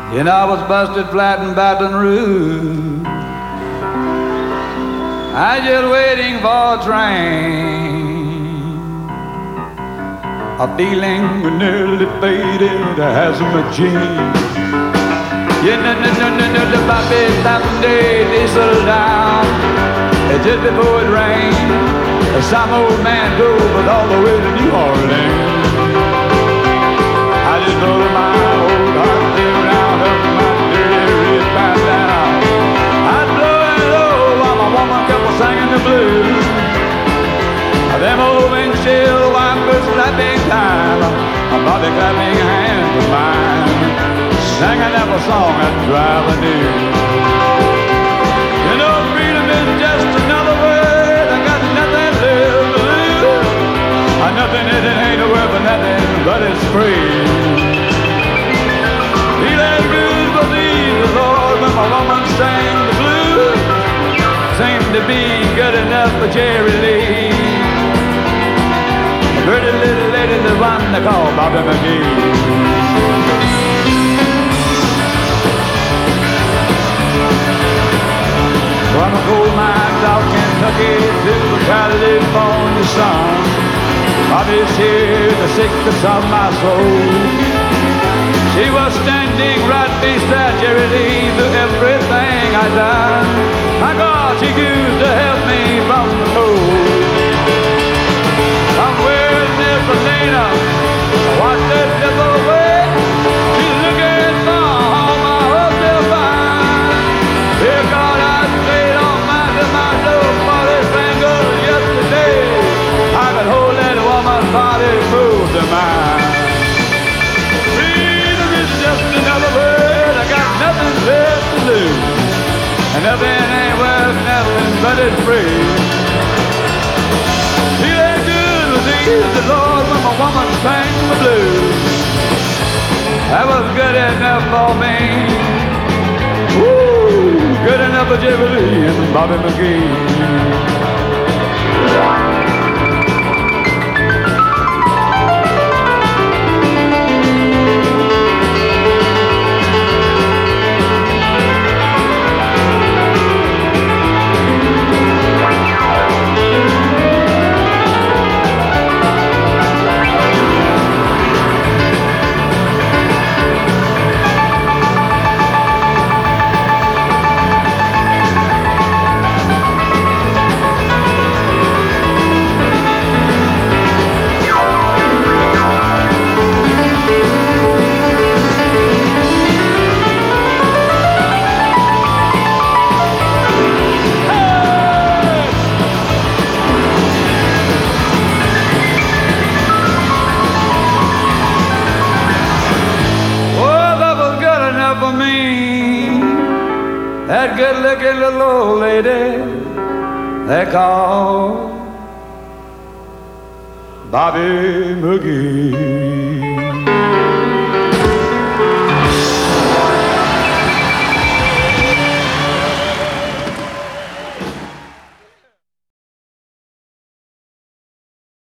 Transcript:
And I was busted flat in Baton Rouge. I just waiting for a train. A feeling nearly faded as my jeans. Yeah, the Bobby Sunday diesel down. Just before it rained, some old man drove us all the way to New Orleans. I just know that my old heart came round up my dirty red bandana. I'd blow it low while my woman kept singing the blues. Them old windshield wipers clapping time, a Bobby clapping hands of mine, singing every song that drive I knew. You know, freedom is just another word. I got nothing left to lose. Nothing is, it ain't worth nothing, but it's free. Feeling good was easy, Lord, when my woman sang the blues. Seemed to be good enough for Jerry Lee. A pretty little lady, the one they call Bobby McGee. From a coal mine out Kentucky to the California sun, Bobby's here, the sickness of my soul. She was standing right beside Jerry Lee through everything I done. My God, she used to help me from the cold. Somewhere near Selena, I watched that devil away. She's looking for home, I hope they'll find. Dear God, I stayed on my low for this finger yesterday. I could hold that woman's body moved to mine. Freedom is just another word. I got nothing left to lose, and nothing ain't worth nothing but it's free. Feeling good was easy, Lord, when my woman sang the blues. That was good enough for me. Woo, good enough for Jerry Lee and Bobby McGee. That good-looking little old lady they call Bobby McGee.